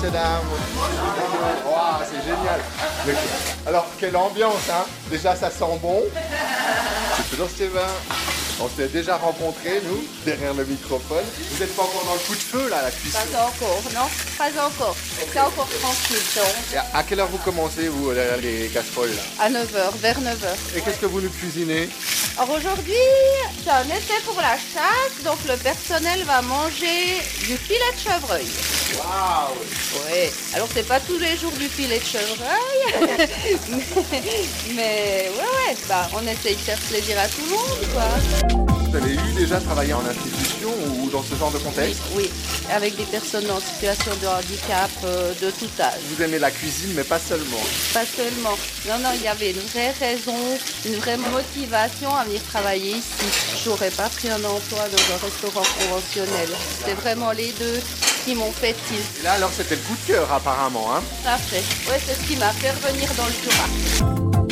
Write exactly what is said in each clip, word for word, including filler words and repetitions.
messieurs, dames. Wow, c'est génial. Alors, quelle ambiance, hein. Déjà, ça sent bon. C'est toujours Stéphane. On s'est déjà rencontrés, nous, derrière le microphone. Vous n'êtes pas encore dans le coup de feu, là, la cuisson? Pas encore, non, pas encore. C'est encore tranquille, donc. Et à quelle heure vous commencez, vous, les casseroles, là? À neuf heures, vers neuf heures. Et qu'est-ce que vous nous cuisinez? Alors aujourd'hui, c'est un essai pour la chasse, donc le personnel va manger du filet de chevreuil. Waouh! Oui, alors c'est pas tous les jours du filet de chevreuil, mais, mais ouais, ouais, bah, on essaye de faire plaisir à tout le monde, quoi. Vous avez eu déjà travaillé en institution ou dans ce genre de contexte? Oui, avec des personnes en situation de handicap euh, de tout âge. Vous aimez la cuisine, mais pas seulement? Pas seulement. Non, non, il y avait une vraie raison, une vraie motivation à venir travailler ici. J'aurais pas pris un emploi dans un restaurant conventionnel. C'est vraiment les deux qui m'ont fait tilt. Et là, alors, c'était le coup de cœur, apparemment, hein? Tout à fait. Ouais, c'est ce qui m'a fait revenir dans le Jura.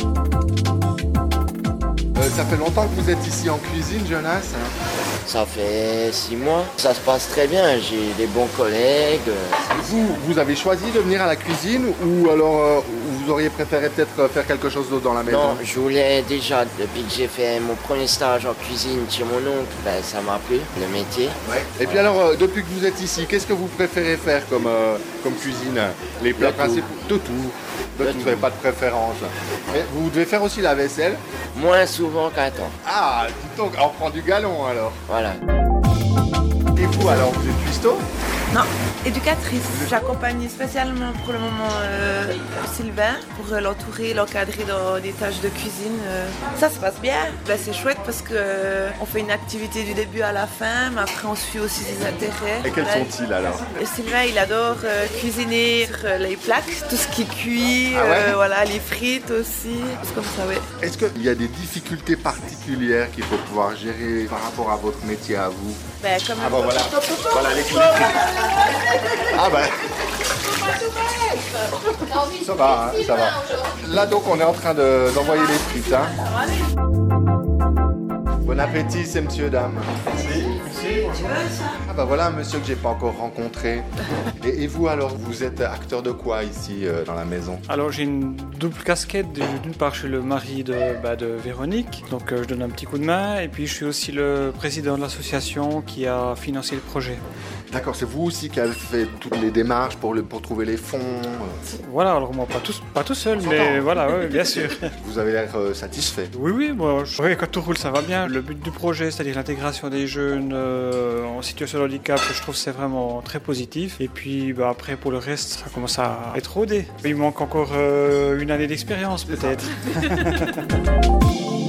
Euh, ça fait longtemps que vous êtes ici en cuisine, Jonas? Ça fait six mois. Ça se passe très bien, j'ai des bons collègues. Vous, vous avez choisi de venir à la cuisine ou alors euh, vous auriez préféré peut-être faire quelque chose d'autre dans la maison? Non, je voulais déjà, depuis que j'ai fait mon premier stage en cuisine chez mon oncle, ben, ça m'a plu, le métier. Ouais. Et puis alors, euh, depuis que vous êtes ici, qu'est-ce que vous préférez faire comme, euh, comme cuisine? Les plats principaux? De tout. De tout, vous n'avez pas de préférence. Mais vous devez faire aussi la vaisselle? Moins souvent qu'un temps. Ah, dis donc, on prend du galon alors. Voilà. Et vous alors, vous êtes cuistot? Non, éducatrice. J'accompagne spécialement pour le moment euh, Sylvain pour euh, l'entourer, l'encadrer dans des tâches de cuisine. Euh. Ça se passe bien. Ben, c'est chouette parce qu'on euh, fait une activité du début à la fin, mais après on suit aussi ses intérêts. Et quels Là, sont-ils alors? et Sylvain, il adore euh, cuisiner sur euh, les plaques, tout ce qui cuit, Ah ouais euh, voilà, les frites aussi, c'est comme ça, ouais. Est-ce qu'il y a des difficultés particulières qu'il faut pouvoir gérer par rapport à votre métier à vous? Ben, comme Ah bah voilà, voilà les coups de Ah bah ça va, hein, ça va. Là donc on est en train de- d'envoyer les frites. Hein. Bon appétit, ces messieurs, dames. Ah bah voilà un monsieur que j'ai pas encore rencontré. Et, et vous alors, vous êtes acteur de quoi ici euh, dans la maison? Alors j'ai une double casquette. D'une part, je suis le mari de, bah, de Véronique, donc euh, je donne un petit coup de main. Et puis je suis aussi le président de l'association qui a financé le projet. D'accord, c'est vous aussi qui avez fait toutes les démarches pour, le, pour trouver les fonds. Voilà, alors moi pas tout, pas tout seul, mais voilà, ouais, bien sûr. Vous avez l'air euh, satisfait. Oui, oui, moi, je... oui, quand tout roule, ça va bien. Le but du projet, c'est-à-dire l'intégration des jeunes euh, en situation de handicap, je trouve que c'est vraiment très positif. Et puis bah, après, pour le reste, ça commence à être rodé. Il manque encore euh, une année d'expérience peut-être.